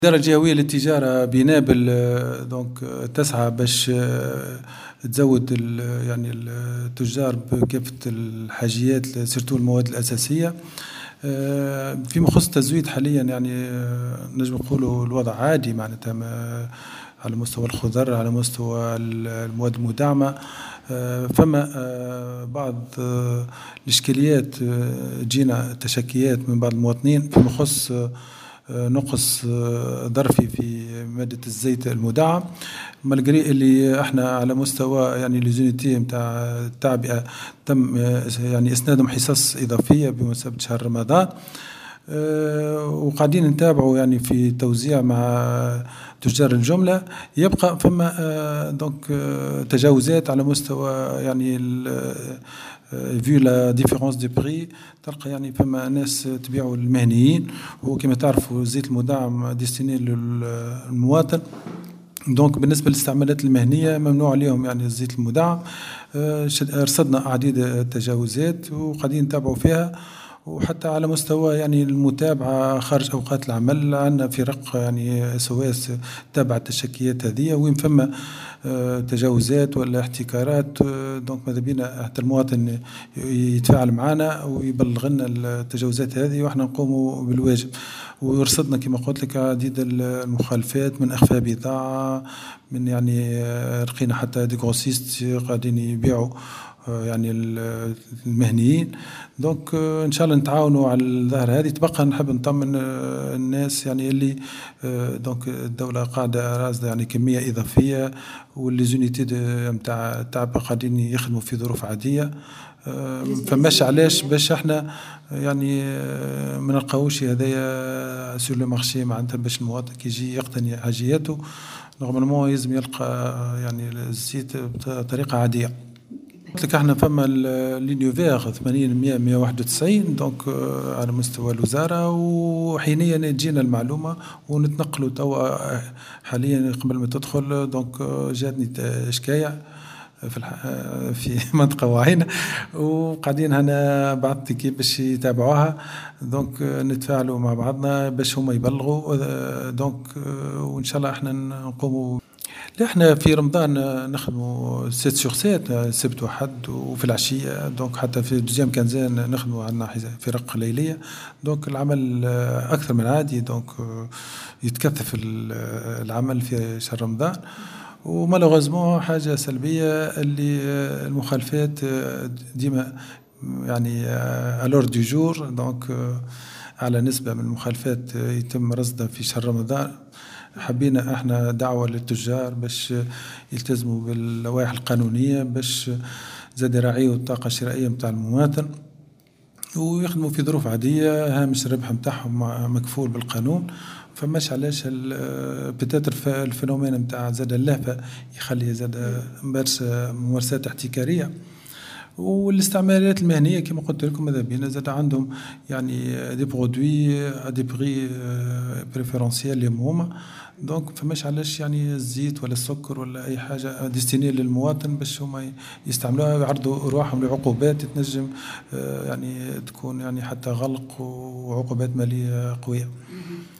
الإدارة الجهوية للتجارة بنابل تسعى باش تزود يعني التجار بكافة الحاجيات سيرتو المواد الأساسية. فيما يخص التزويد حاليا يعني نجم نقولوا الوضع عادي معناتها على مستوى الخضر، على مستوى المواد المدعمة. فما بعض الإشكاليات جينا تشكيات من بعض المواطنين فيما يخص نقص ظرفي في مادة الزيت المدعم، مالجري اللي احنا على مستوى يعني ليزونيتي نتاع التعبئة تم يعني اسنادهم حصص إضافية بمناسبة شهر رمضان. وقاعدين نتابعوا يعني في توزيع مع تجار الجملة. يبقى فما تجاوزات على مستوى يعني فيو لا ديفيرونس دي بري، تلقى يعني فما ناس تبيعوا المهنيين، وكما تعرفوا الزيت المدعم ديستيني للمواطن. دونك بالنسبة للاستعمالات المهنية ممنوع عليهم يعني الزيت المدعم. رصدنا عديد التجاوزات وقاعدين نتابعوا فيها، وحتى على مستوى يعني المتابعة خارج أوقات العمل عندنا فرق يعني SOS تابع التشكيات هذه، وين فما تجاوزات ولا احتكارات دونك ماذا بينا حتى المواطن يتفاعل معنا ويبلغ لنا التجاوزات هذه واحنا نقوموا بالواجب. ورصدنا كما قلت لك عديد المخالفات من اخفاء بضاعه، من يعني لقينا حتى دي غروسيست قاعدين يبيعوا يعني المهنيين. دونك ان شاء الله نتعاونوا على الظاهر هذه. تبقى نحب نطمن الناس يعني اللي دونك الدوله قاعده راسده يعني كميه اضافيه، واللي زونيتي نتاع التعب قاعدين يخدموا في ظروف عاديه. فماش علاش باش احنا يعني ما نلقاوش هذايا سور لو مارشي معناتها باش المواطن كي يجي يقتني حاجياته نورمالمون يلزم يلقى يعني الزيت بطريقه عاديه. قلت لك احنا فما لينيو فيغ 80 100 191 دونك على مستوى الوزاره، وحينيا تجينا المعلومه ونتنقلوا توا حاليا قبل ما تدخل. دونك جاتني شكايه في منطقه معينه، وقاعدين هنا بعض كي باش يتابعوها. دونك نتفاعلوا مع بعضنا باش هما يبلغوا. دونك وان شاء الله احنا نقوموا. احنا في رمضان نخدموا 7 سور 7 سبت وحد وفي العشيه. دونك حتى في دوزيام كنزان نخدموا عندنا فرق ليليه. دونك العمل اكثر من عادي، دونك يتكثف العمل في شهر رمضان. ومالوغوزمون حاجه سلبيه اللي المخالفات ديما يعني الور دو جور. دونك على نسبه من المخالفات يتم رصدها في شهر رمضان. حبينا احنا دعوه للتجار باش يلتزموا باللوائح القانونيه باش زاد يراعيوا الطاقه الشرائيه نتاع المواطن ويخدموا في ظروف عاديه. هامش الربح نتاعهم مكفول بالقانون. فماش علاش بتاتر الفينومين نتاع زاد اللهفه يخلي زاد ممارسات احتكاريه. والاستعمالات المهنيه كما قلت لكم ماذا بينا زاد عندهم يعني دي برودوي دي بري بريفيرونسيال اللي هما. دونك فماش علاش يعني الزيت ولا السكر ولا اي حاجه ديستيني للمواطن باش هما يستعملوها ويعرضوا ارواحهم لعقوبات تنجم يعني تكون يعني حتى غلق وعقوبات ماليه قويه.